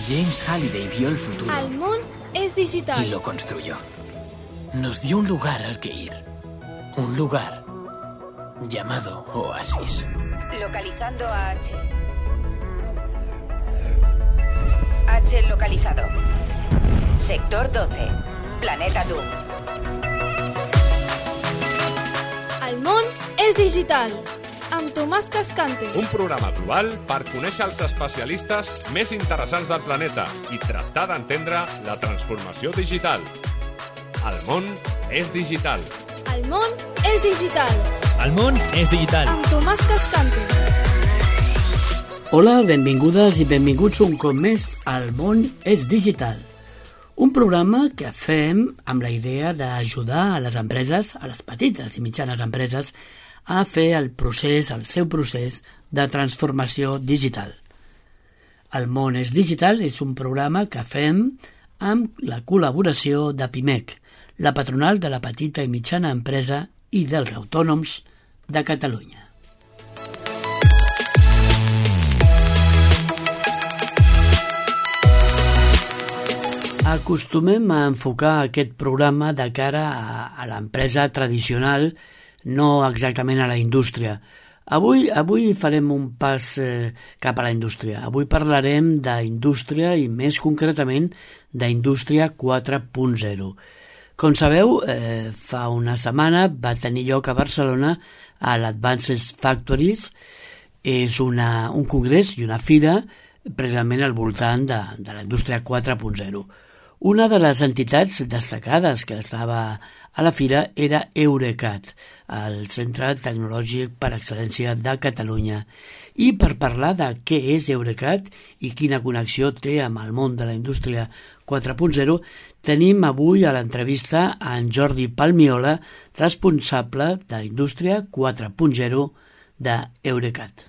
James Halliday vio el futuro. El món es digital. Y lo construyó. Nos dio un lugar al que ir. Un lugar llamado Oasis. Localizando a H. H localizado. Sector 12. Planeta Doom. El món és digital. Amb Tomàs Cascante. Un programa global per conèixer els especialistes més interessants del planeta i tractar d'entendre la transformació digital. El món és digital. El món és digital. El món és digital. Amb Tomàs Cascante. Hola, benvingudes i benvinguts un cop més al món és digital. Un programa que fem amb la idea d'ajudar a les empreses, a les petites i mitjanes empreses, a fer el seu procés de transformació digital. El món és digital és un programa que fem amb la col·laboració de PIMEC, la patronal de la petita i mitjana empresa i dels autònoms de Catalunya. Acostumem a enfocar aquest programa de cara a l'empresa tradicional, no exactament a la indústria. Avui farem un pas cap a la indústria. Avui parlarem d'indústria i més concretament d'indústria 4.0. Com sabeu, fa una setmana va tenir lloc a Barcelona a l'Advanced Factories. És un congrés i una fira precisament al voltant de la indústria 4.0. Una de les entitats destacades que estava a la fira era Eurecat, el Centre Tecnològic per Excel·lència de Catalunya. I per parlar de què és Eurecat i quina connexió té amb el món de la indústria 4.0, tenim avui a l'entrevista a en Jordi Palmiola, responsable d'Indústria 4.0 d'Eurecat.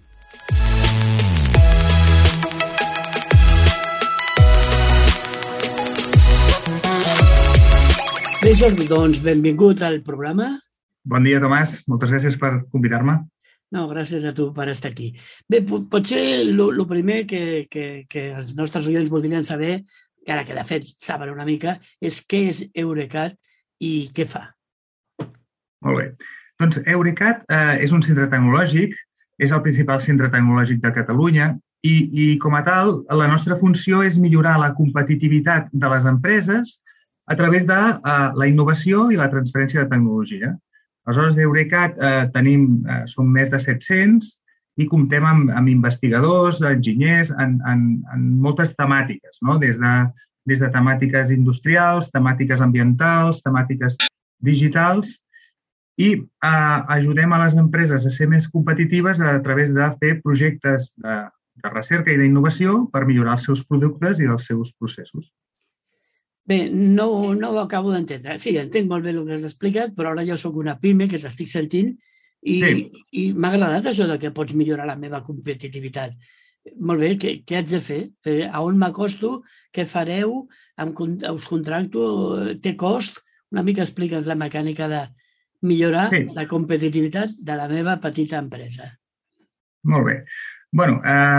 Bé, Jordi, doncs benvingut al programa. Bon dia, Tomàs. Moltes gràcies per convidar-me. No, gràcies a tu per estar aquí. Bé, potser el primer que els nostres oients voldrien saber, encara que de fet saben una mica, és què és Eurecat i què fa. Molt bé. Doncs Eurecat és un centre tecnològic, és el principal centre tecnològic de Catalunya i com a tal, la nostra funció és millorar la competitivitat de les empreses a través de la innovació i la transferència de tecnologia. Aleshores, d'Eurecat som més de 700 i comptem amb investigadors, enginyers, en moltes temàtiques, no? Des de temàtiques industrials, temàtiques ambientals, temàtiques digitals, i ajudem a les empreses a ser més competitives a través de fer projectes de recerca i d'innovació per millorar els seus productes i els seus processos. Bé, no ho acabo d'entendre. Sí, entenc molt bé el que has explicat, però ara jo sóc una PIME que t'estic sentint i m'ha agradat això de que pots millorar la meva competitivitat. Molt bé, què haig de fer? A on m'acosto? Què fareu? Us contracto? Té cost? Una mica explica'ns la mecànica de millorar la competitivitat de la meva petita empresa. Molt bé. Bueno,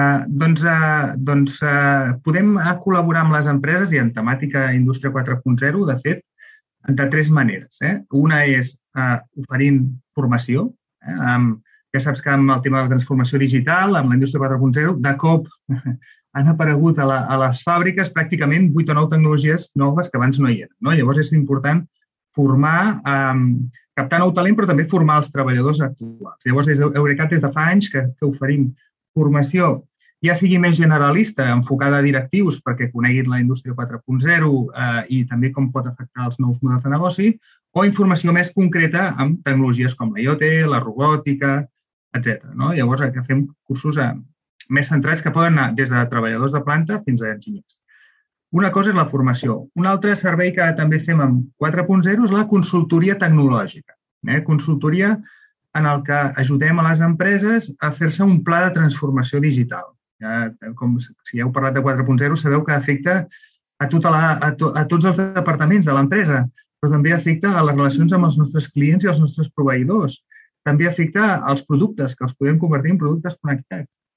podem col·laborar amb les empreses i en temàtica Indústria 4.0, de fet, de tres maneres. Una és oferint formació. Ja saps que amb el tema de la transformació digital, amb la Indústria 4.0, de cop han aparegut a les fàbriques pràcticament 8 o 9 tecnologies noves que abans no hi eren. Llavors és important formar, captar nou talent, però també formar els treballadors actuals. Llavors, des d'Eurecat des de fa anys que oferim formació, ja sigui més generalista, enfocada a directius perquè coneguin la indústria 4.0 i també com pot afectar els nous models de negoci, o informació més concreta amb tecnologies com la IoT, la robòtica, etc. Llavors, fem cursos més centrats que poden anar des de treballadors de planta fins a enginyers. Una cosa és la formació. Un altre servei que també fem amb 4.0 és la consultoria tecnològica. Consultoria en el que ajudem a les empreses a fer-se un pla de transformació digital. Si heu parlat de 4.0, sabeu que afecta a tots els departaments de l'empresa, però també afecta a les relacions amb els nostres clients i els nostres proveïdors. També afecta als productes, que els podem convertir en productes connectats.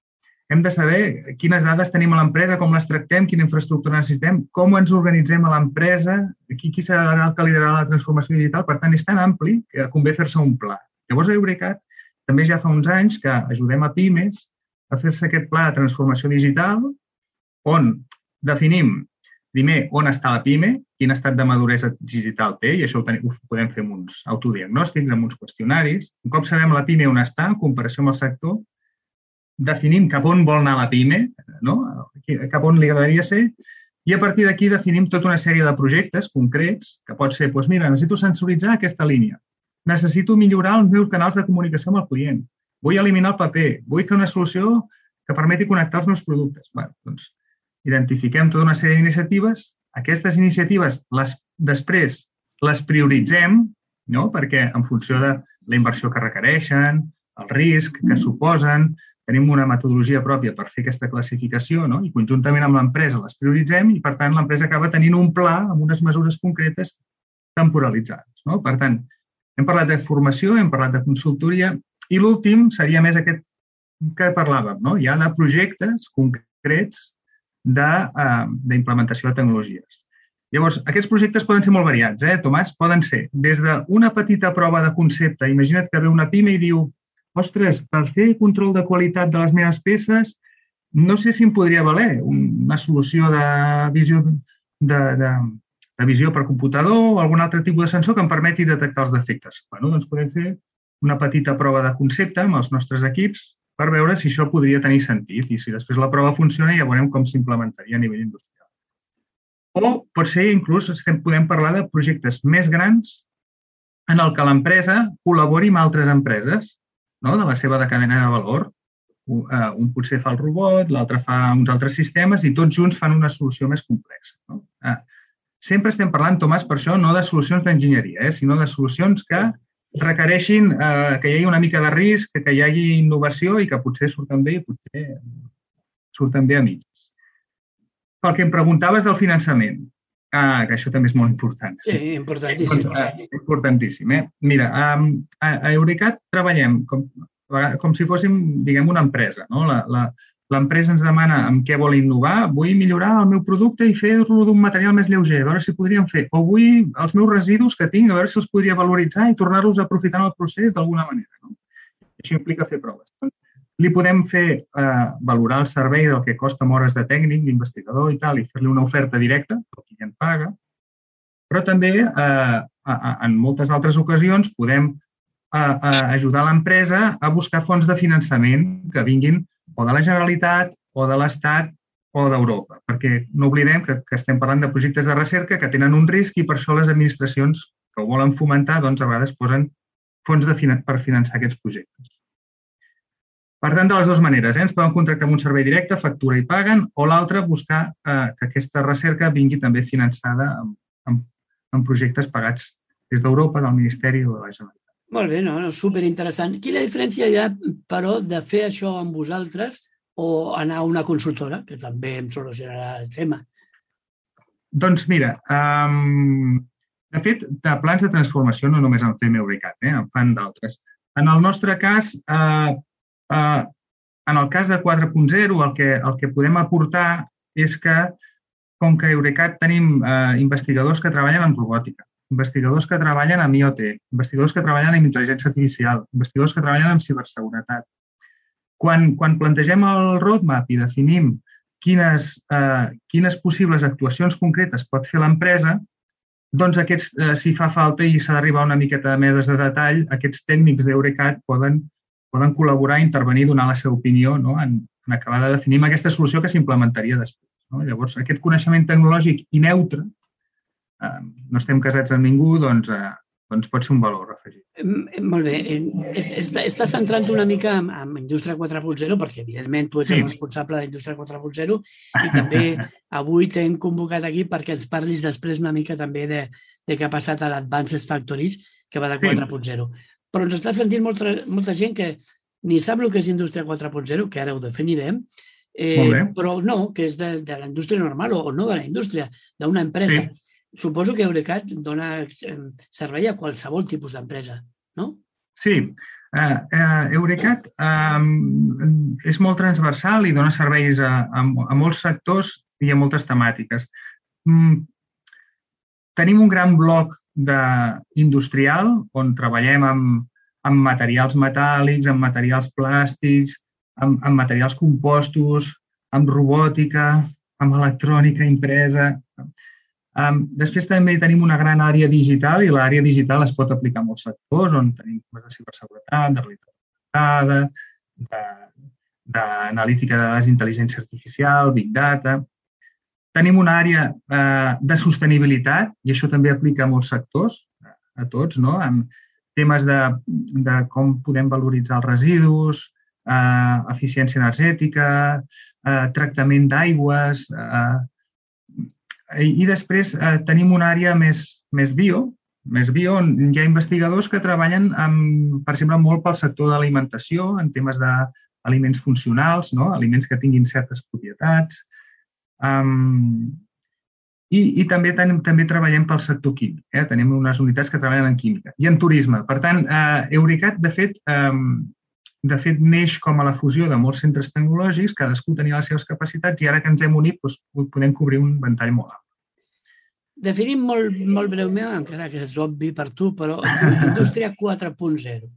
hem de saber quines dades tenim a l'empresa, com les tractem, quina infraestructura necessitem, com ens organitzem a l'empresa, qui serà el que liderarà la transformació digital. Per tant, és tan ampli que convé fer-se un pla. Llavors, a Eurecat també ja fa uns anys que ajudem a pimes a fer-se aquest pla de transformació digital on definim primer on està la pime, quin estat de maduresa digital té, i això ho podem fer amb uns autodiagnòstics, amb uns qüestionaris. Un cop sabem la pime on està, en comparació amb el sector, definim cap on vol anar la pime, no? Cap on li agradaria ser, i a partir d'aquí definim tota una sèrie de projectes concrets, que pot ser, doncs mira, necessito sensoritzar aquesta línia, necessito millorar els meus canals de comunicació amb el client, vull eliminar el paper, vull fer una solució que permeti connectar els meus productes. Bé, doncs, identifiquem tota una sèrie d'iniciatives, aquestes iniciatives després les prioritzem, no? Perquè en funció de la inversió que requereixen, el risc que suposen, tenim una metodologia pròpia per fer aquesta classificació, no? I conjuntament amb l'empresa les prioritzem i, per tant, l'empresa acaba tenint un pla amb unes mesures concretes temporalitzades. No? Per tant, hem parlat de formació, hem parlat de consultoria i l'últim seria més aquest que parlàvem, no? Hi ha de projectes concrets d'implementació de tecnologies. Llavors, aquests projectes poden ser molt variats, Tomàs? Poden ser des d'una petita prova de concepte. Imagina't que ve una pime i diu ostres, per fer control de qualitat de les meves peces, no sé si em podria valer una solució de visió per computador o algun altre tipus de sensor que em permeti detectar els defectes. Bueno, doncs podem fer una petita prova de concepte amb els nostres equips per veure si això podria tenir sentit i si després la prova funciona ja veurem com s'implementaria a nivell industrial. O pot ser inclús podem parlar de projectes més grans en el que l'empresa col·labori amb altres empreses, no? De la seva cadena de valor. Un potser fa el robot, l'altre fa uns altres sistemes i tots junts fan una solució més complexa. No? Sempre estem parlant, Tomàs, per això, no de solucions d'enginyeria, sinó de solucions que requereixin que hi hagi una mica de risc, que hi hagi innovació i que potser surten bé i potser surten bé a mitges. Pel que em preguntaves del finançament, que això també és molt important. Sí, importantíssim. Importantíssim. Mira, a Eurecat treballem com si fóssim, diguem, una empresa. No? L'empresa ens demana amb què vol innovar, vull millorar el meu producte i fer-lo d'un material més lleuger, a veure si podríem fer, o vull els meus residus que tinc, a veure si els podria valoritzar i tornar-los a aprofitar en el procés d'alguna manera. No? Això implica fer proves. Li podem fer valorar el servei del que costa amb hores de tècnic, d'investigador i tal, i fer-li una oferta directa, el client paga, però també en moltes altres ocasions podem ajudar l'empresa a buscar fonts de finançament que vinguin o de la Generalitat, o de l'Estat, o d'Europa. Perquè no oblidem que estem parlant de projectes de recerca que tenen un risc i per això les administracions que ho volen fomentar, doncs a vegades posen fons per finançar aquests projectes. Per tant, de les dues maneres, ens poden contractar amb un servei directe, factura i paguen, o l'altra, buscar que aquesta recerca vingui també finançada amb projectes pagats des d'Europa, del Ministeri o de la Generalitat. Molt bé, superinteressant. Quina diferència hi ha, però, de fer això amb vosaltres o anar a una consultora, que també em solucionarà el tema? Doncs mira, de fet, de plans de transformació no només en fem Eurecat, en fan d'altres. En el nostre cas, en el cas de 4.0, el que podem aportar és que, com que a Eurecat tenim investigadors que treballen en robòtica, investigadors que treballen amb IoT, investigadors que treballen amb intel·ligència artificial, investigadors que treballen amb ciberseguretat. Quan plantegem el roadmap i definim quines possibles actuacions concretes pot fer l'empresa, doncs aquests, si fa falta i s'ha d'arribar una miqueta més de detall, aquests tècnics d'Eurecat poden col·laborar, intervenir, donar la seva opinió, no? en acabar de definir aquesta solució que s'implementaria després. No? Llavors, aquest coneixement tecnològic i neutre, no estem casats amb ningú, doncs pot ser un valor afegit. Molt bé. Estàs centrant una mica en Indústria 4.0, perquè evidentment tu ets el responsable d'Indústria 4.0 i també avui t'hem convocat aquí perquè ens parlis després una mica també de què ha passat a l'Advanced Factories, que va de 4.0. Però ens està sentint molta gent que ni sap el que és Indústria 4.0, que ara ho definirem, però no, que és de la indústria normal o no de la indústria, d'una empresa. Sí. Suposo que Eurecat dona servei a qualsevol tipus d'empresa, no? Sí. Eurecat és molt transversal i dona serveis a molts sectors i a moltes temàtiques. Tenim un gran bloc industrial on treballem amb materials metàl·lics, amb materials plàstics, amb materials compostos, amb robòtica, amb electrònica impresa. Després també tenim una gran àrea digital i l'àrea digital es pot aplicar a molts sectors on tenim temes de ciberseguretat, de realitat augmentada, d'analítica de dades d'intel·ligència artificial, big data. Tenim una àrea de sostenibilitat i això també aplica a molts sectors, a tots, no? Amb temes de com podem valoritzar els residus, eficiència energètica, tractament d'aigües. I després tenim una àrea més bio, on hi ha investigadors que treballen, per exemple, molt pel sector d'alimentació, en temes d'aliments funcionals, no? Aliments que tinguin certes propietats. I també treballem pel sector químic. Tenim unes unitats que treballen en química i en turisme. Per tant, Eurecat, de fet, neix com a la fusió de molts centres tecnològics, cadascú tenia les seves capacitats i ara que ens hem unit podem cobrir un ventall molt alt. Definim molt breument, encara que és obvi per tu, però indústria 4.0.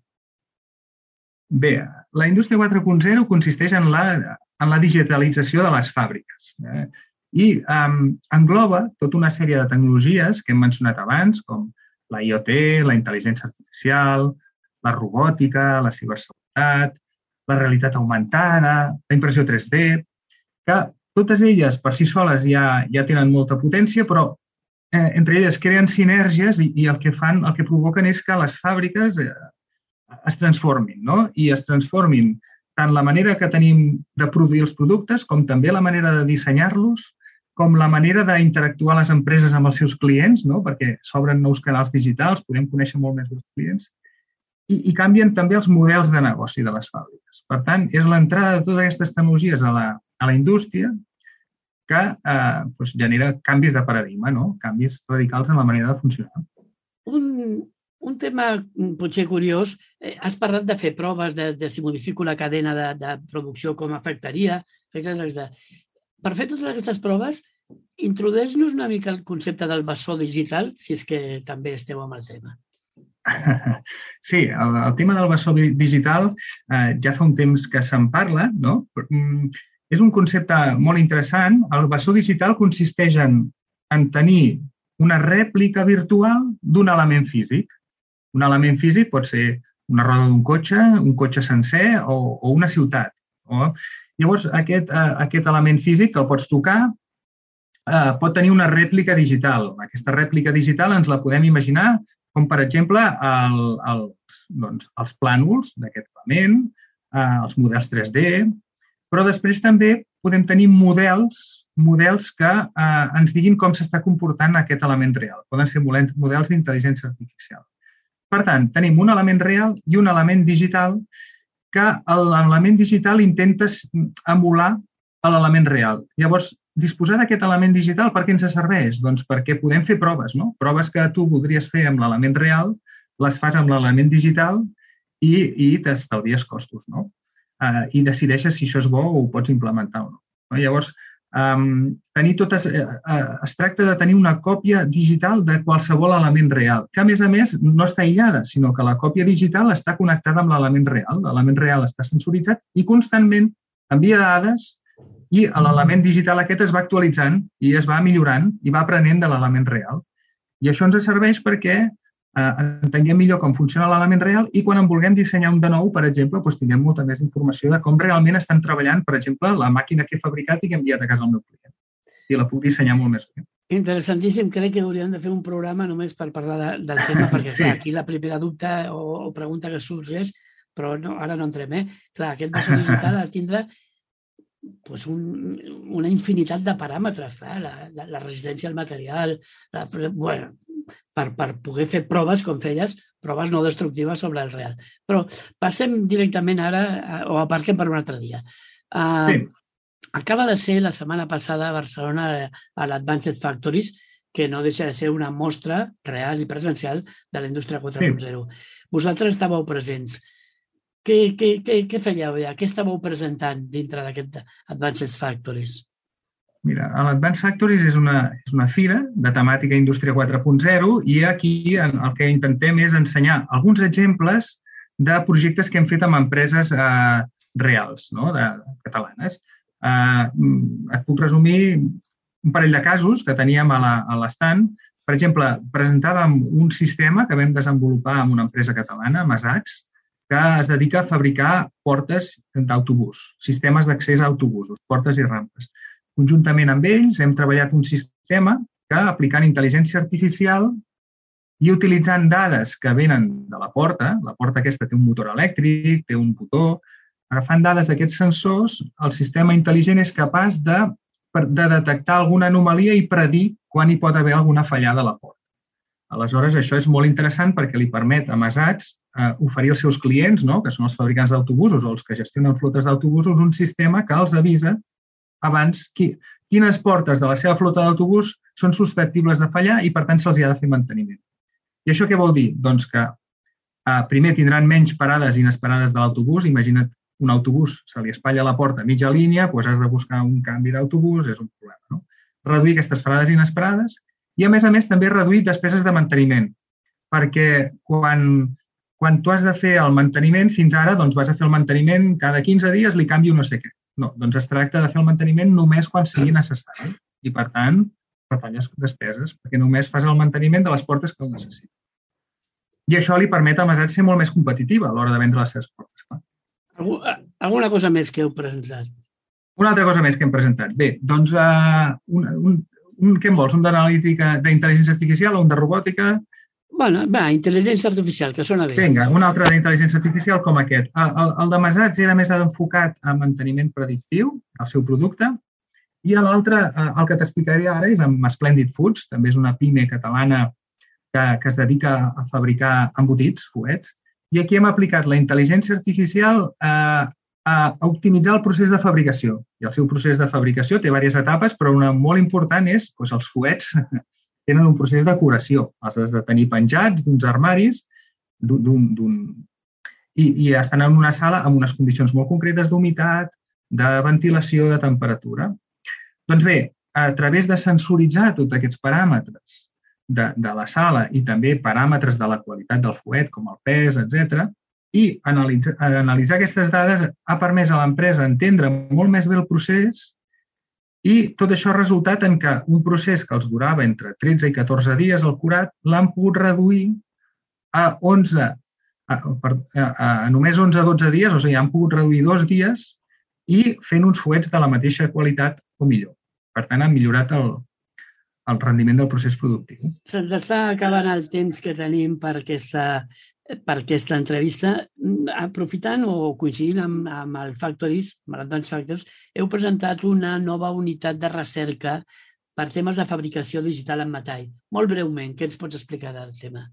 Bé, la indústria 4.0 consisteix en la digitalització de les fàbriques i engloba tota una sèrie de tecnologies que hem mencionat abans, com la IoT, la intel·ligència artificial, la robòtica, la ciberseguretat, la realitat augmentada, la impressió 3D, que totes elles per si soles ja tenen molta potència, però entre elles creen sinergies i el que provoquen és que les fàbriques es transformin, no? I es transformin tant la manera que tenim de produir els productes com també la manera de dissenyar-los, com la manera d'interactuar les empreses amb els seus clients, no? Perquè s'obren nous canals digitals, podem conèixer molt més els clients, i canvien també els models de negoci de les fàbriques. Per tant, és l'entrada de totes aquestes tecnologies a la indústria que genera canvis de paradigma, no? Canvis radicals en la manera de funcionar. Un tema potser curiós, has parlat de fer proves de si modifico la cadena de producció, com afectaria, etc. Per fer totes aquestes proves, introdueix-nos una mica el concepte del bessó digital, si és que també esteu amb el tema. Sí, el tema del bessó digital ja fa un temps que se'n parla, no? És un concepte molt interessant. El bessó digital consisteix en tenir una rèplica virtual d'un element físic. Un element físic pot ser una roda d'un cotxe, un cotxe sencer o una ciutat. Llavors, aquest element físic que el pots tocar pot tenir una rèplica digital. Aquesta rèplica digital ens la podem imaginar com, per exemple, els plànols d'aquest element, els models 3D, però després també podem tenir models que ens diguin com s'està comportant aquest element real. Poden ser models d'intel·ligència artificial. Per tant, tenim un element real i un element digital que l'element digital intenta emular l'element real. Llavors, disposar d'aquest element digital per què ens serveix? Doncs perquè podem fer proves, no? Proves que tu voldries fer amb l'element real, les fas amb l'element digital i t'estalvies costos, no? I decideixes si això és bo o ho pots implementar o no. Llavors, es tracta de tenir una còpia digital de qualsevol element real, que a més no està aïllada, sinó que la còpia digital està connectada amb l'element real. L'element real està sensoritzat i constantment envia dades i l'element digital aquest es va actualitzant i es va millorant i va aprenent de l'element real. I això ens serveix perquè entenguem millor com funciona l'element real i quan en vulguem dissenyar un de nou, per exemple, tinguem molta més informació de com realment estan treballant, per exemple, la màquina que he fabricat i que he enviat a casa al meu client. I la puc dissenyar molt més bé. Interessantíssim. Crec que hauríem de fer un programa només per parlar del tema, perquè clar, aquí la primera dubte o pregunta que sorgeix, però ara no entrem. Clar, aquest bessó digital ha de tindre una infinitat de paràmetres, la resistència al material, per poder fer proves, com feies, proves no destructives sobre el real. Però passem directament ara, o aparquem per un altre dia. Acaba de ser la setmana passada a Barcelona a l'Advanced Factories, que no deixa de ser una mostra real i presencial de la indústria 4.0. Vosaltres estàveu presents. Què fèieu ja? Què estàveu presentant dintre d'aquest Advanced Factories? Mira, l'Advanced Factories és una fira de temàtica Indústria 4.0 i aquí el que intentem és ensenyar alguns exemples de projectes que hem fet amb empreses reals, no? Catalanes. Et puc resumir un parell de casos que teníem a l'estand. Per exemple, presentàvem un sistema que vam desenvolupar amb una empresa catalana, Masax, que es dedica a fabricar portes d'autobús, sistemes d'accés a autobusos, portes i rampes. Conjuntament amb ells hem treballat un sistema que, aplicant intel·ligència artificial i utilitzant dades que venen de la porta aquesta té un motor elèctric, té un botó, agafant dades d'aquests sensors, el sistema intel·ligent és capaç de detectar alguna anomalia i predir quan hi pot haver alguna fallada a la porta. Aleshores, això és molt interessant perquè li permet a Masax oferir als seus clients, no? Que són els fabricants d'autobusos o els que gestionen flotes d'autobusos, un sistema que els avisa abans quines portes de la seva flota d'autobús són susceptibles de fallar i, per tant, se'ls ha de fer manteniment. I això què vol dir? Doncs que primer tindran menys parades inesperades de l'autobús. Imagina't un autobús, se li espatlla la porta a mitja línia, doncs has de buscar un canvi d'autobús, és un problema, no? Reduir aquestes parades inesperades i, a més, també reduir despeses de manteniment, perquè quan tu has de fer el manteniment, fins ara doncs vas a fer el manteniment cada 15 dies, li canvio no sé què. No, doncs es tracta de fer el manteniment només quan sigui necessari i, per tant, retalles despeses, perquè només fas el manteniment de les portes que el necessita. I això li permet a Masax ser molt més competitiva a l'hora de vendre les seves portes. Clar. Alguna cosa més que heu presentat? Una altra cosa més que hem presentat. Bé, doncs, què en vols? Un d'analítica d'intel·ligència artificial o un de robòtica? Bueno, va, intel·ligència artificial, que sona bé. Vinga, un altre d'intel·ligència artificial com aquest. El de Masax era més enfocat a manteniment predictiu, al seu producte, i l'altre, el que t'explicaré ara, és amb Splendid Foods, també és una pime catalana que es dedica a fabricar embotits, fuets, i aquí hem aplicat la intel·ligència artificial a optimitzar el procés de fabricació. I el seu procés de fabricació té diverses etapes, però una molt important és doncs, els fuets tenen un procés de curació. Els has de tenir penjats d'uns armaris i estan en una sala amb unes condicions molt concretes d'humitat, de ventilació, de temperatura. Doncs bé, a través de sensoritzar tots aquests paràmetres de la sala i també paràmetres de la qualitat del fuet, com el pes, etc. I analitzar aquestes dades ha permès a l'empresa entendre molt més bé el procés i tot això ha resultat en que un procés que els durava entre 13 i 14 dies, el curat, l'han pogut reduir a només 11-12 dies, o sigui, han pogut reduir 2 dies i fent uns fuets de la mateixa qualitat o millor. Per tant, han millorat el rendiment del procés productiu. Se'ns està acabant el temps que tenim per aquesta entrevista. Aprofitant o coincidint amb el Factories, amb l'Advanced Factories, heu presentat una nova unitat de recerca per temes de fabricació digital en metall. Molt breument, què ens pots explicar del tema?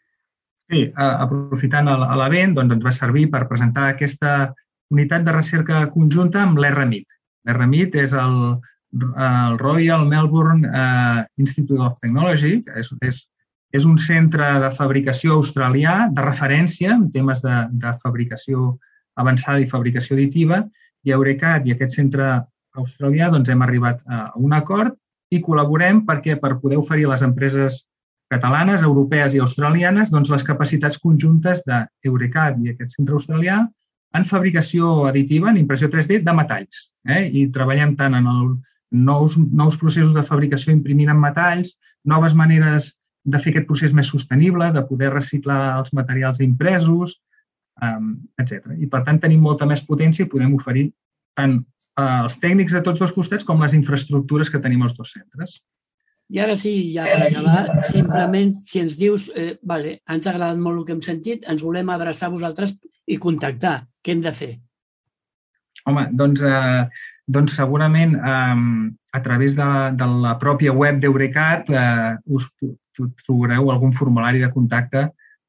Sí, aprofitant l'event, doncs ens va servir per presentar aquesta unitat de recerca conjunta amb l'RMIT. L'RMIT és el Royal Melbourne Institute of Technology, que és un centre de fabricació australià de referència en temes de fabricació avançada i fabricació additiva, i Eurecat i aquest centre australià doncs, hem arribat a un acord i col·laborem per poder oferir a les empreses catalanes, europees i australianes doncs, les capacitats conjuntes d'Eurecat i aquest centre australià en fabricació additiva, en impressió 3D, de metalls. I treballem tant en nous processos de fabricació imprimint en metalls, noves maneres de fer aquest procés més sostenible, de poder reciclar els materials impresos, etc. I, per tant, tenim molta més potència i podem oferir tant els tècnics de tots dos costats com les infraestructures que tenim als dos centres. I ara sí, ja per acabar, simplement, si ens dius, vale, ens ha agradat molt el que hem sentit, ens volem adreçar a vosaltres i contactar. Què hem de fer? Home, doncs segurament a través de la pròpia web d'Eurecat us trobareu algun formulari de contacte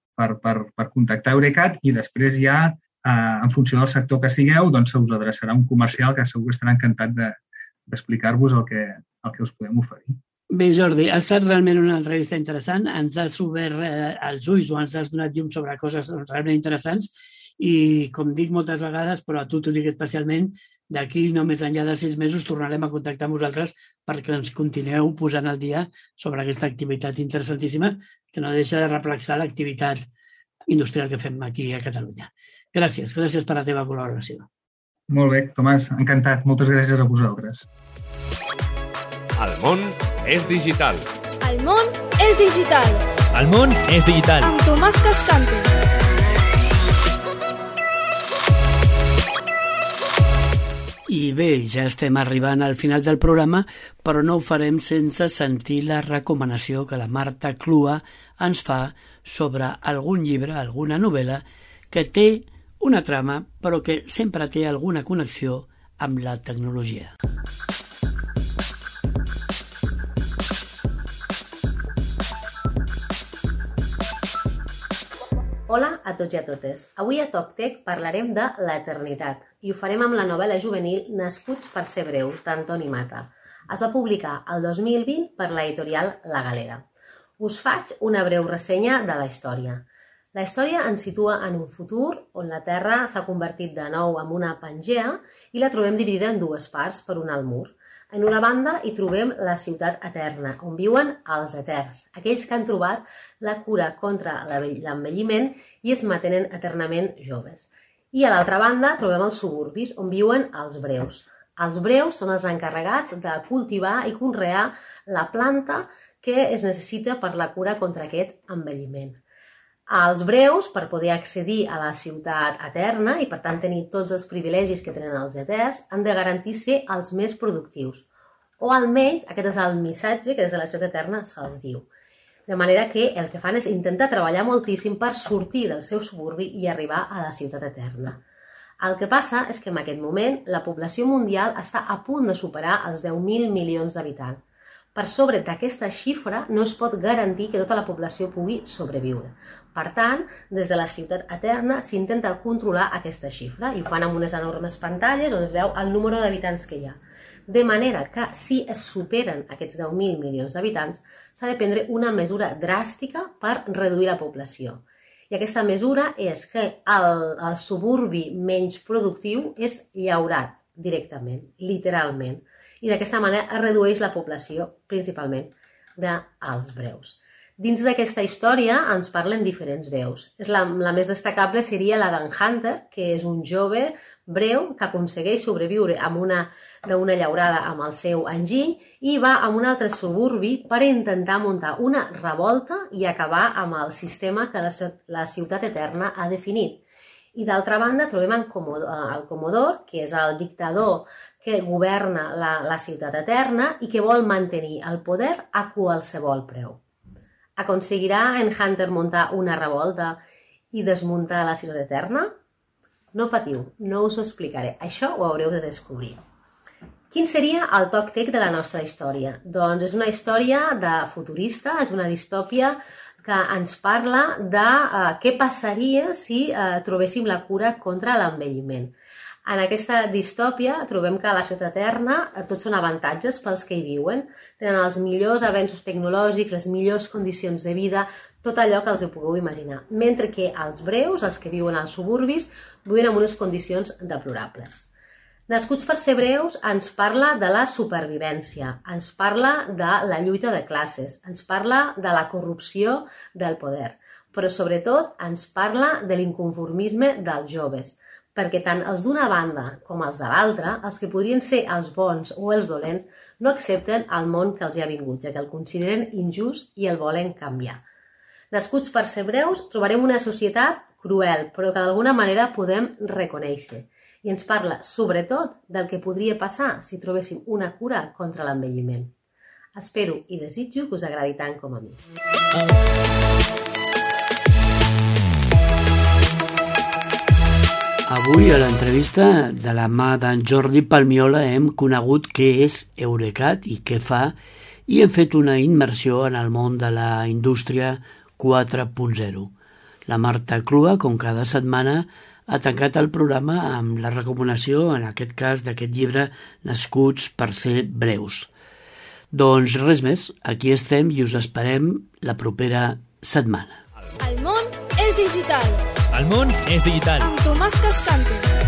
per contactar Eurecat i després ja, en funció del sector que sigueu, doncs se us adreçarà un comercial que segur que estarà encantat d'explicar-vos el que us podem oferir. Bé, Jordi, ha estat realment una entrevista interessant. Ens has obert els ulls o ens has donat llum sobre coses realment interessants I, com dic moltes vegades, però a tu t'ho dic especialment, d'aquí no més enllà de 6 mesos tornarem a contactar amb vosaltres perquè ens continueu posant al dia sobre aquesta activitat interessantíssima que no deixa de reflexar l'activitat industrial que fem aquí a Catalunya. Gràcies per la teva col·laboració. Molt bé, Tomàs, encantat. Moltes gràcies a vosaltres. El món és digital. El món és digital. El món és digital. Amb Tomàs Cascante. I bé, ja estem arribant al final del programa, però no ho farem sense sentir la recomanació que la Marta Clua ens fa sobre algun llibre, alguna novel·la, que té una trama, però que sempre té alguna connexió amb la tecnologia. Hola a tots i a totes. Avui a TocTec parlarem de l'eternitat i ho farem amb la novel·la juvenil Nascuts per ser breus, d'Antoni Mata. Es va publicar el 2020 per l'editorial La Galera. Us faig una breu ressenya de la història. La història ens situa en un futur on la Terra s'ha convertit de nou en una Pangea i la trobem dividida en 2 parts per un alt mur. En una banda hi trobem la ciutat eterna, on viuen els eterns, aquells que han trobat la cura contra l'envelliment i es mantenen eternament joves. I a l'altra banda trobem els suburbis, on viuen els breus. Els breus són els encarregats de cultivar i conrear la planta que es necessita per la cura contra aquest envelliment. Els breus, per poder accedir a la ciutat eterna i per tant tenir tots els privilegis que tenen els eterns, han de garantir ser els més productius. O almenys, aquest és el missatge que des de la ciutat eterna se'ls diu. De manera que el que fan és intentar treballar moltíssim per sortir del seu suburbi i arribar a la ciutat eterna. El que passa és que en aquest moment la població mundial està a punt de superar els 10.000 milions d'habitants. Per sobre d'aquesta xifra no es pot garantir que tota la població pugui sobreviure. Per tant, des de la ciutat eterna s'intenta controlar aquesta xifra i ho fan amb unes enormes pantalles on es veu el número d'habitants que hi ha. De manera que, si es superen aquests 10.000 milions d'habitants, s'ha de prendre una mesura dràstica per reduir la població. I aquesta mesura és que el suburbi menys productiu és llaurat directament, literalment. I d'aquesta manera es redueix la població, principalment, dels breus. Dins d'aquesta història ens parlen diferents veus. La més destacable seria la d'en Hunter, que és un jove breu que aconsegueix sobreviure d'una llaurada amb el seu enginy i va a un altre suburbi per intentar muntar una revolta i acabar amb el sistema que la ciutat eterna ha definit. I d'altra banda trobem el Comodor, que és el dictador que governa la ciutat eterna i que vol mantenir el poder a qualsevol preu. Aconseguirà en Hunter muntar una revolta i desmuntar la ciutat eterna? No patiu, no us ho explicaré. Això ho haureu de descobrir. Quin seria el TocTec de la nostra història? Doncs és una història futurista, és una distòpia que ens parla de què passaria si trobéssim la cura contra l'envelliment. En aquesta distòpia trobem que a la ciutat eterna tots són avantatges pels que hi viuen. Tenen els millors avenços tecnològics, les millors condicions de vida, tot allò que els pugueu imaginar. Mentre que els breus, els que viuen als suburbis, viuen en unes condicions deplorables. Nascuts per ser breus ens parla de la supervivència, ens parla de la lluita de classes, ens parla de la corrupció del poder, però sobretot ens parla de l'inconformisme dels joves, perquè tant els d'una banda com els de l'altra, els que podrien ser els bons o els dolents, no accepten el món que els hi ha vingut, ja que el consideren injust i el volen canviar. Nascuts per ser breus, trobarem una societat cruel, però que d'alguna manera podem reconèixer. I ens parla, sobretot, del que podria passar si trobéssim una cura contra l'envelliment. Espero i desitjo que us agradi tant com a mi. Avui a l'entrevista de la mà d'en Jordi Palmiola hem conegut què és Eurecat i què fa i hem fet una immersió en el món de la indústria 4.0. La Marta Clua, com cada setmana, ha tancat el programa amb la recomanació, en aquest cas, d'aquest llibre Nascuts per ser breus. Doncs res més, aquí estem i us esperem la propera setmana. El món és digital. El món és digital. Amb Tomàs Cascante.